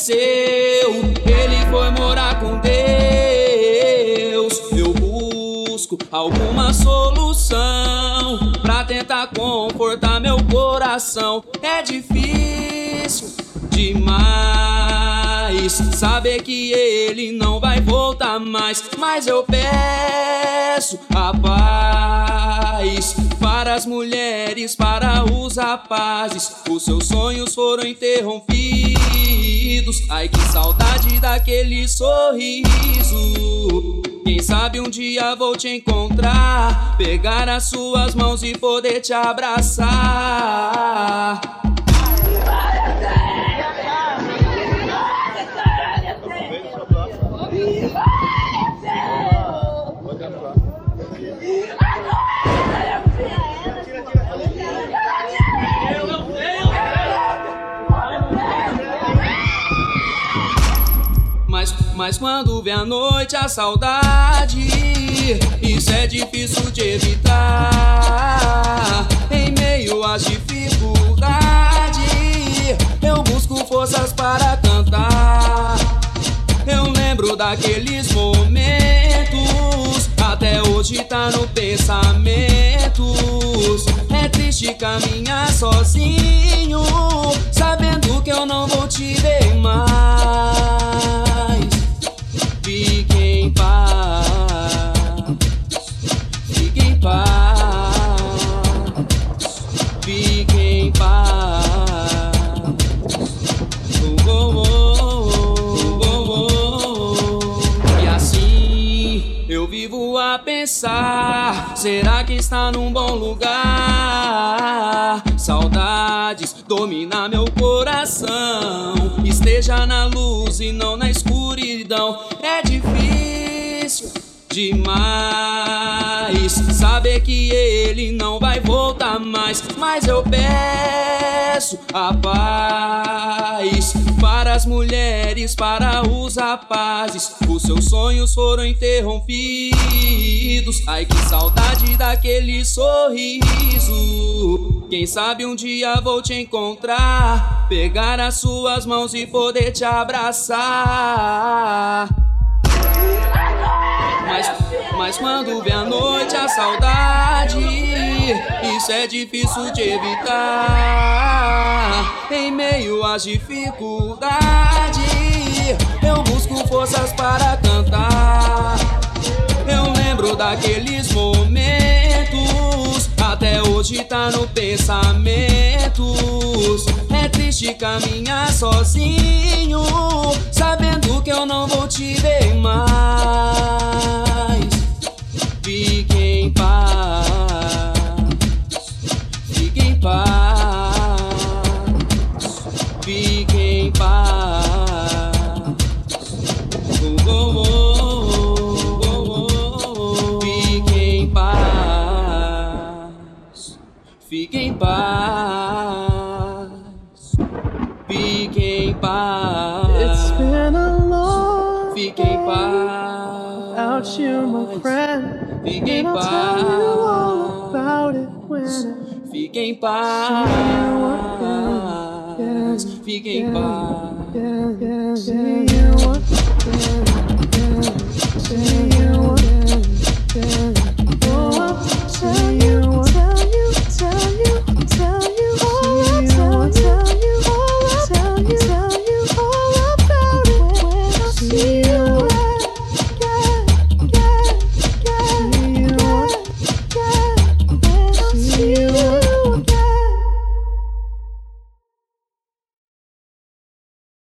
faleceu, ele foi morar com Deus. Eu busco alguma solução pra tentar confortar meu coração. É difícil demais saber que ele não vai voltar mais, mas eu peço a paz para as mulheres, para os rapazes. Os seus sonhos foram interrompidos. Ai, que saudade daquele sorriso. Quem sabe um dia vou te encontrar, pegar as suas mãos e poder te abraçar. Mas quando vem a noite a saudade, isso é difícil de evitar. Em meio às dificuldades, eu busco forças para cantar. Eu lembro daqueles momentos, até hoje tá no pensamentos. É triste caminhar sozinho, sabendo que eu não vou te ver mais. Fique em paz, fique em paz, fique em paz. E assim eu vivo a pensar, será que está num bom lugar? Saudades domina meu coração, esteja na luz e não na escuridão. É difícil demais saber que ele não vai voltar mais, mas eu peço a paz para as mulheres, para os rapazes. Os seus sonhos foram interrompidos. Ai, que saudade daquele sorriso. Quem sabe um dia vou te encontrar, pegar as suas mãos e poder te abraçar. Mas quando vem a noite a saudade, isso é difícil de evitar. Em meio às dificuldades, eu busco forças para cantar. Eu lembro daqueles momentos, até hoje tá no pensamentos. É triste caminhar sozinho, sabendo que eu não vou te ver mais. Fique em paz, fique em paz, fique em paz. Fique em paz, fique em paz, fique em paz. It's been a long Fique em paz, without you, my friend. fique em And I'll tell you all paz, about it when fique em paz, fique em paz. see you again.